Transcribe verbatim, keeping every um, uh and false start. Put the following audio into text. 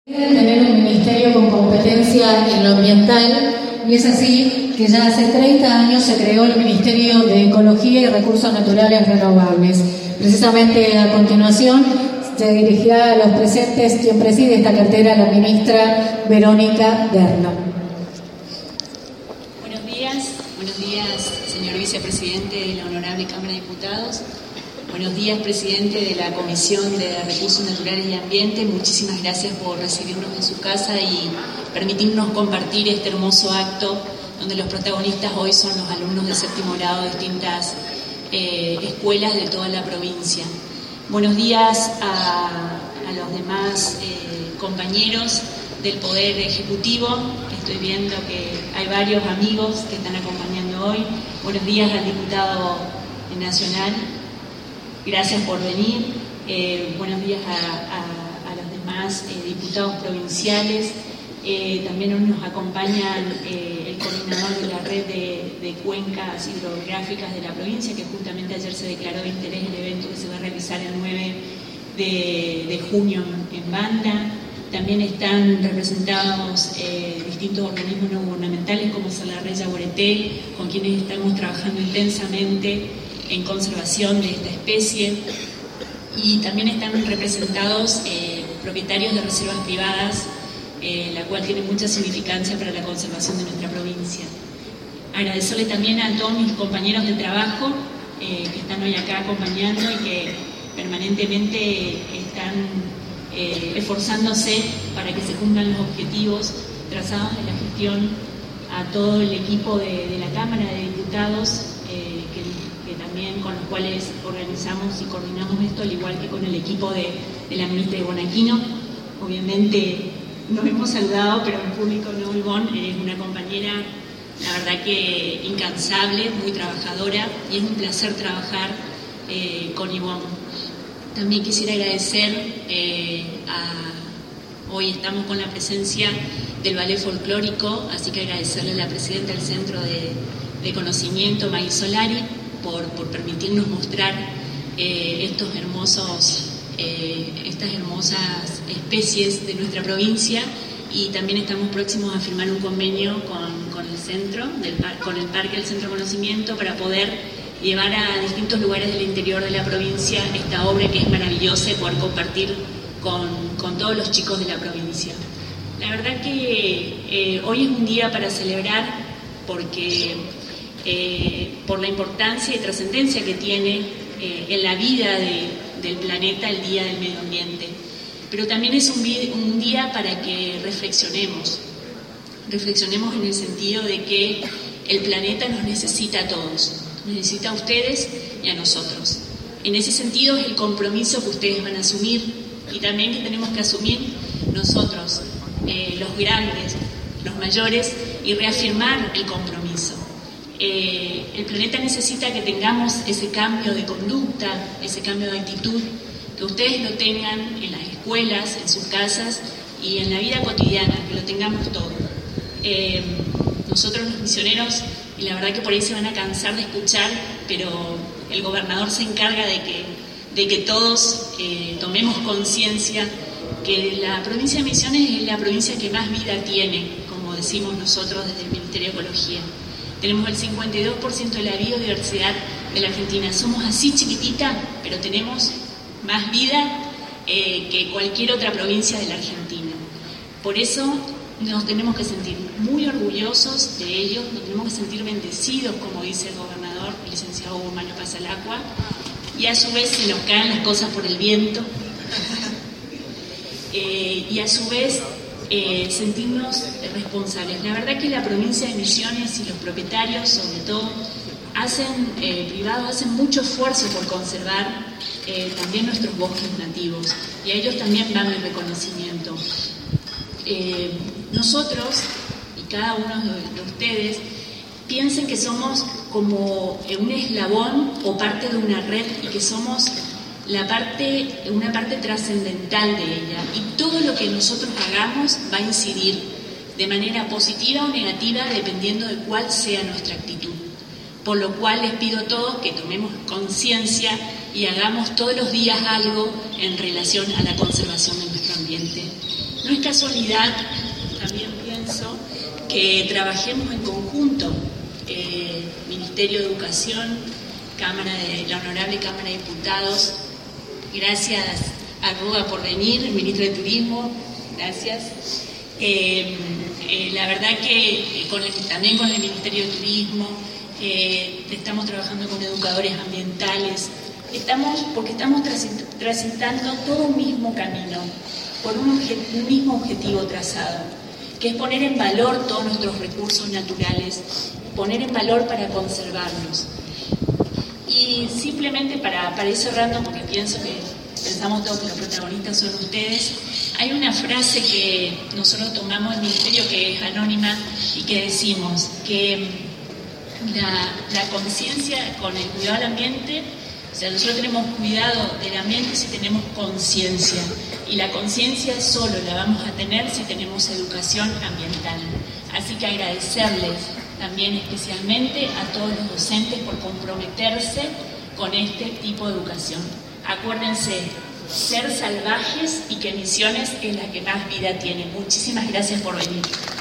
Tener un ministerio con competencia en lo ambiental, y es así que ya hace treinta años se creó el Ministerio de Ecología y Recursos Naturales Renovables. Precisamente a continuación se dirigirá a los presentes quien preside esta cartera, la ministra Verónica Derlo. Buenos días, buenos días, señor vicepresidente de la Honorable Cámara de Diputados. Buenos días, presidente de la Comisión de Recursos Naturales y Ambiente. Muchísimas gracias por recibirnos en su casa y permitirnos compartir este hermoso acto donde los protagonistas hoy son los alumnos de séptimo grado de distintas eh, escuelas de toda la provincia. Buenos días a, a los demás eh, compañeros del Poder Ejecutivo. Estoy viendo que hay varios amigos que están acompañando hoy. Buenos días al diputado nacional. Gracias por venir. Eh, buenos días a, a, a los demás eh, diputados provinciales. Eh, también hoy nos acompañan eh, el coordinador de la red de, de cuencas hidrográficas de la provincia, que justamente ayer se declaró de interés el evento que se va a realizar el nueve de junio en Banda. También están representados eh, distintos organismos no gubernamentales como Salarre Yaguareté, con quienes estamos trabajando intensamente en conservación de esta especie, y también están representados eh, propietarios de reservas privadas, eh, la cual tiene mucha significancia para la conservación de nuestra provincia. Agradecerle también a todos mis compañeros de trabajo eh, que están hoy acá acompañando y que permanentemente están eh, esforzándose para que se cumplan los objetivos trazados en la gestión, a todo el equipo de, de la Cámara de Diputados, eh, que también con los cuales organizamos y coordinamos esto, al igual que con el equipo de, de la ministra Ivonne Aquino. Obviamente nos hemos saludado, pero en público no. Ivonne es una compañera, la verdad que incansable, muy trabajadora, y es un placer trabajar eh, con Ivonne. También quisiera agradecer, eh, a, hoy estamos con la presencia del ballet folclórico, así que agradecerle a la presidenta del Centro de, de Conocimiento, Maggie Solari, Por, por permitirnos mostrar eh, estos hermosos, eh, estas hermosas especies de nuestra provincia, y también estamos próximos a firmar un convenio con, con el centro, del, con el Parque del Centro de Conocimiento, para poder llevar a distintos lugares del interior de la provincia esta obra que es maravillosa y poder compartir con, con todos los chicos de la provincia. La verdad que eh, hoy es un día para celebrar porque Eh, por la importancia y trascendencia que tiene eh, en la vida de, del planeta el Día del Medio Ambiente. Pero también es un, un día para que reflexionemos, reflexionemos en el sentido de que el planeta nos necesita a todos, nos necesita a ustedes y a nosotros. En ese sentido es el compromiso que ustedes van a asumir, y también que tenemos que asumir nosotros, eh, los grandes, los mayores, y reafirmar el compromiso. Eh, el planeta necesita que tengamos ese cambio de conducta, ese cambio de actitud, que ustedes lo tengan en las escuelas, en sus casas y en la vida cotidiana, que lo tengamos todo. Eh, nosotros los misioneros, y la verdad que por ahí se van a cansar de escuchar, pero el gobernador se encarga de que, de que todos eh, tomemos conciencia que la provincia de Misiones es la provincia que más vida tiene, como decimos nosotros desde el Ministerio de Ecología. Tenemos el cincuenta y dos por ciento de la biodiversidad de la Argentina. Somos así chiquitita, pero tenemos más vida eh, que cualquier otra provincia de la Argentina. Por eso nos tenemos que sentir muy orgullosos de ellos, nos tenemos que sentir bendecidos, como dice el gobernador, el licenciado Hugo Mario Pasalacqua, y a su vez se nos caen las cosas por el viento, eh, y a su vez Eh, sentirnos responsables. La verdad que la provincia de Misiones y los propietarios, sobre todo, hacen, eh, privados, hacen mucho esfuerzo por conservar eh, también nuestros bosques nativos, y a ellos también van el reconocimiento. Eh, nosotros, y cada uno de, de ustedes, piensen que somos como un eslabón o parte de una red, y que somos la parte, una parte trascendental de ella, y todo lo que nosotros hagamos va a incidir de manera positiva o negativa dependiendo de cuál sea nuestra actitud. Por lo cual les pido a todos que tomemos conciencia y hagamos todos los días algo en relación a la conservación de nuestro ambiente. No es casualidad, también pienso, que trabajemos en conjunto, eh, Ministerio de Educación, Cámara de, la Honorable Cámara de Diputados. Gracias a Rúa por venir, el Ministro de Turismo, gracias. Eh, eh, la verdad que con el, también con el Ministerio de Turismo, eh, estamos trabajando con educadores ambientales, estamos, porque estamos transitando todo un mismo camino, por un, un mismo objetivo trazado, que es poner en valor todos nuestros recursos naturales, poner en valor para conservarlos. Y simplemente para, para ir cerrando, porque pienso que pensamos todos que los protagonistas son ustedes, hay una frase que nosotros tomamos del Ministerio que es anónima y que decimos que la, la conciencia con el cuidado del ambiente, o sea, nosotros tenemos cuidado del ambiente si tenemos conciencia, y la conciencia solo la vamos a tener si tenemos educación ambiental. Así que agradecerles también especialmente a todos los docentes por comprometerse con este tipo de educación. Acuérdense, ser salvajes y que Misiones es la que más vida tiene. Muchísimas gracias por venir.